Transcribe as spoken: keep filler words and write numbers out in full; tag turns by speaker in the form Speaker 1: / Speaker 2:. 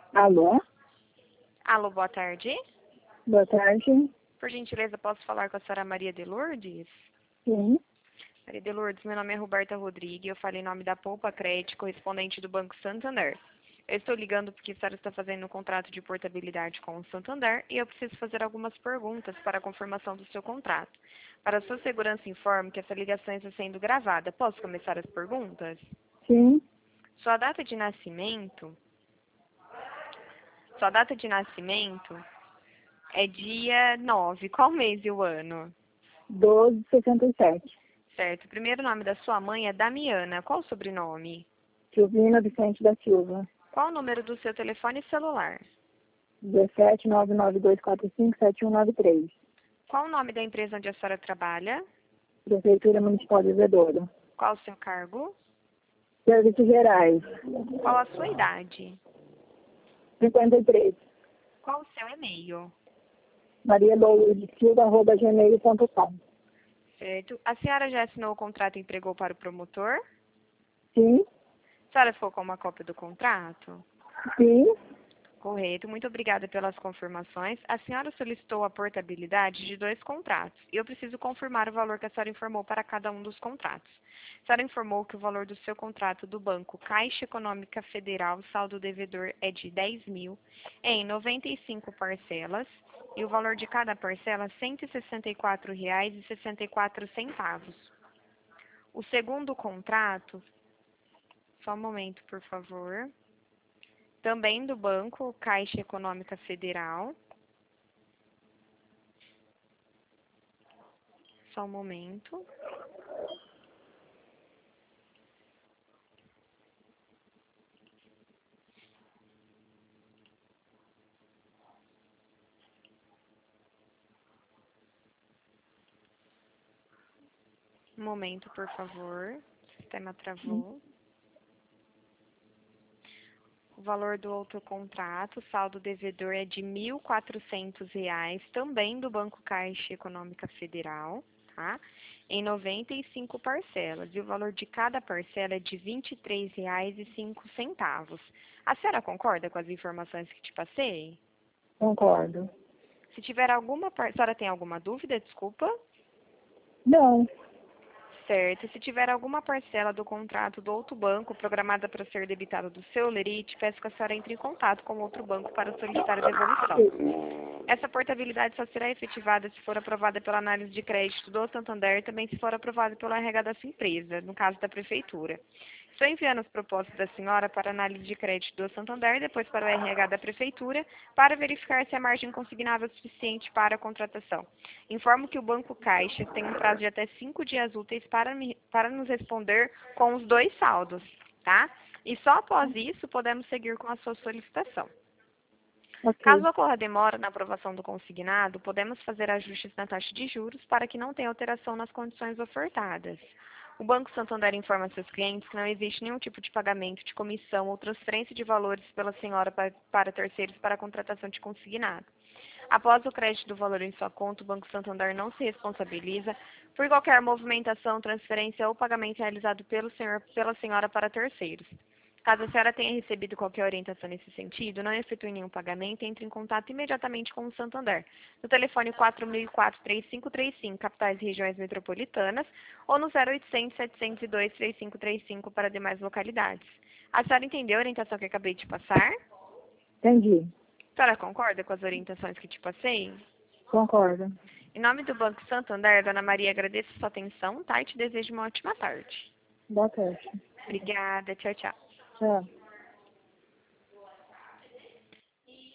Speaker 1: Alô?
Speaker 2: Alô, boa tarde.
Speaker 1: Boa tarde.
Speaker 2: Por gentileza, posso falar com a senhora Maria de Lourdes?
Speaker 1: Sim.
Speaker 2: Maria de Lourdes, meu nome é Roberta Rodrigues, eu falo em nome da Poupa Crédito, correspondente do Banco Santander. Eu estou ligando porque a senhora está fazendo um contrato de portabilidade com o Santander e eu preciso fazer algumas perguntas para a confirmação do seu contrato. Para a sua segurança, informo que essa ligação está sendo gravada. Posso começar as perguntas?
Speaker 1: Sim.
Speaker 2: Sua data de nascimento... Sua data de nascimento é dia nove. Qual mês e o ano?
Speaker 1: doze sessenta e sete.
Speaker 2: Certo. O primeiro nome da sua mãe é Damiana. Qual o sobrenome?
Speaker 1: Silvina Vicente da Silva.
Speaker 2: Qual o número do seu telefone celular?
Speaker 1: dezessete nove nove dois quatro cinco sete um nove três.
Speaker 2: Qual o nome da empresa onde a senhora trabalha?
Speaker 1: Prefeitura Municipal de Azedouro.
Speaker 2: Qual o seu cargo?
Speaker 1: Serviços Gerais.
Speaker 2: Qual a sua idade?
Speaker 1: cinquenta e três.
Speaker 2: Qual o seu e-mail?
Speaker 1: Maria Lourdes Silva, arroba gmail ponto com.
Speaker 2: Certo. A senhora já assinou o contrato e entregou para o promotor?
Speaker 1: Sim.
Speaker 2: A senhora ficou com uma cópia do contrato?
Speaker 1: Sim.
Speaker 2: Correto. Muito obrigada pelas confirmações. A senhora solicitou a portabilidade de dois contratos e eu preciso confirmar o valor que a senhora informou para cada um dos contratos. A senhora informou que o valor do seu contrato do banco Caixa Econômica Federal, saldo devedor, é de dez mil em noventa e cinco parcelas e o valor de cada parcela é cento e sessenta e quatro reais e sessenta e quatro centavos. O segundo contrato, só um momento, por favor. Também do Banco Caixa Econômica Federal. Só um momento. Um momento, por favor. O sistema travou. O valor do outro contrato, saldo devedor, é de mil e quatrocentos reais, também do Banco Caixa Econômica Federal, tá? Em noventa e cinco parcelas. E o valor de cada parcela é de vinte e três reais e cinco centavos. A senhora concorda com as informações que te passei?
Speaker 1: Concordo.
Speaker 2: Se tiver alguma... Par... A senhora tem alguma dúvida? Desculpa.
Speaker 1: Não.
Speaker 2: Certo. Se tiver alguma parcela do contrato do outro banco programada para ser debitada do seu lerite, peço que a senhora entre em contato com outro banco para solicitar a devolução. Essa portabilidade só será efetivada se for aprovada pela análise de crédito do Santander e também se for aprovada pelo R H dessa empresa, no caso da Prefeitura. Estou enviando as propostas da senhora para análise de crédito do Santander e depois para o R H da Prefeitura para verificar se a margem consignável é suficiente para a contratação. Informo que o Banco Caixa tem um prazo de até cinco dias úteis para, me, para nos responder com os dois saldos, tá? E só após isso podemos seguir com a sua solicitação.
Speaker 1: Ok.
Speaker 2: Caso ocorra demora na aprovação do consignado, podemos fazer ajustes na taxa de juros para que não tenha alteração nas condições ofertadas. O Banco Santander informa seus clientes que não existe nenhum tipo de pagamento de comissão ou transferência de valores pela senhora para, para terceiros para a contratação de consignado. Após o crédito do valor em sua conta, o Banco Santander não se responsabiliza por qualquer movimentação, transferência ou pagamento realizado pelo senhor, pela senhora para terceiros. Caso a senhora tenha recebido qualquer orientação nesse sentido, não efetue nenhum pagamento, entre em contato imediatamente com o Santander, no telefone quatro mil e quatro, três cinco três cinco, capitais e regiões metropolitanas, ou no zero oitocentos, setecentos e dois, três cinco três cinco para demais localidades. A senhora entendeu a orientação que eu acabei de passar?
Speaker 1: Entendi.
Speaker 2: A senhora concorda com as orientações que te passei?
Speaker 1: Concordo.
Speaker 2: Em nome do Banco Santander, Dona Maria, agradeço a sua atenção, tá? E te desejo uma ótima tarde.
Speaker 1: Boa tarde.
Speaker 2: Obrigada, tchau, tchau.
Speaker 1: Tchau.